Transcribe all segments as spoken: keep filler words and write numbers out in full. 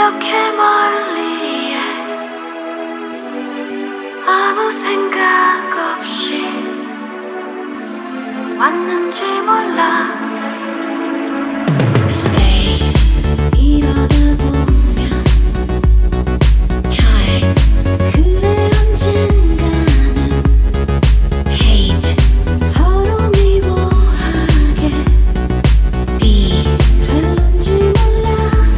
이렇게 멀리에 아무 생각 없이 왔는지 몰라. 이러다 보면 time 그래 언젠가는 hate 서로 미워하게 be 될런지 몰라.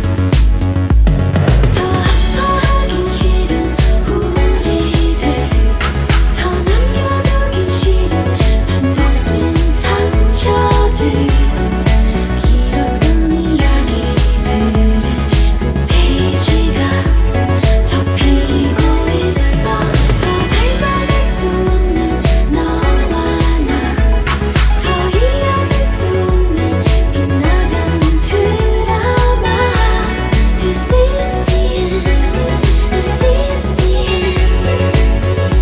더 아파하긴 싫은 우리들 더 남겨두긴 싫은 반복된 상처들 길었던 이야기들의 그 페이지가 덮이고 있어. 더 닮아갈 수 없는 너와 나 더 이어질 수 없는 빗나간 드라마. Is this the end? Is this the end?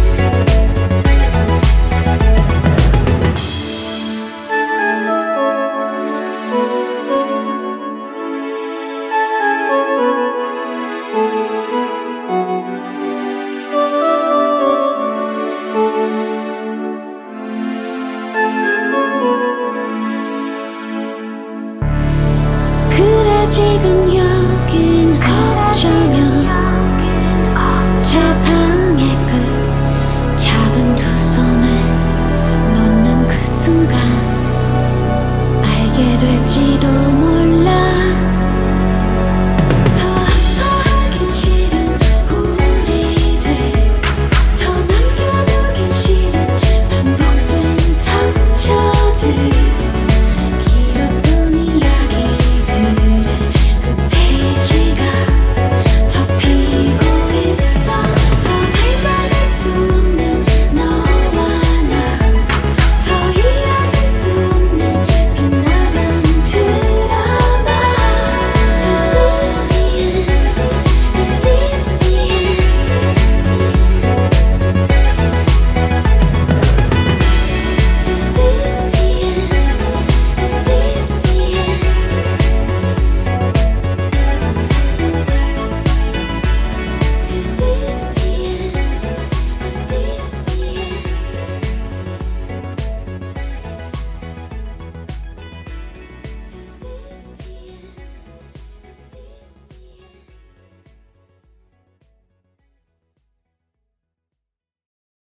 그래 지금 여